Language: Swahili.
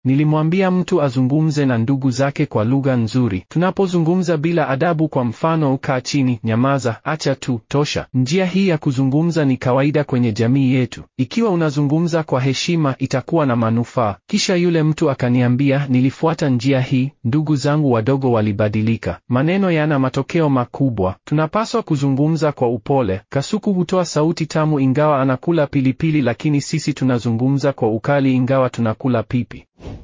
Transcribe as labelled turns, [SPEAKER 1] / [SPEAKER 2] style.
[SPEAKER 1] Nilimwambia mtu azungumze na ndugu zake kwa lugha nzuri. Tunapozungumza bila adabu, kwa mfano, ukaa chini, nyamaza, acha tu, tosha. Njia hii ya kuzungumza ni kawaida kwenye jamii yetu. Ikiwa unazungumza kwa heshima, itakuwa na manufaa. Kisha yule mtu akaniambia, nilifuata njia hii, ndugu zangu wadogo walibadilika. Maneno yana matokeo makubwa. Tunapaswa kuzungumza kwa upole. Kasuku hutoa sauti tamu ingawa anakula pilipili, lakini sisi tunazungumza kwa ukali ingawa tunakula pipi.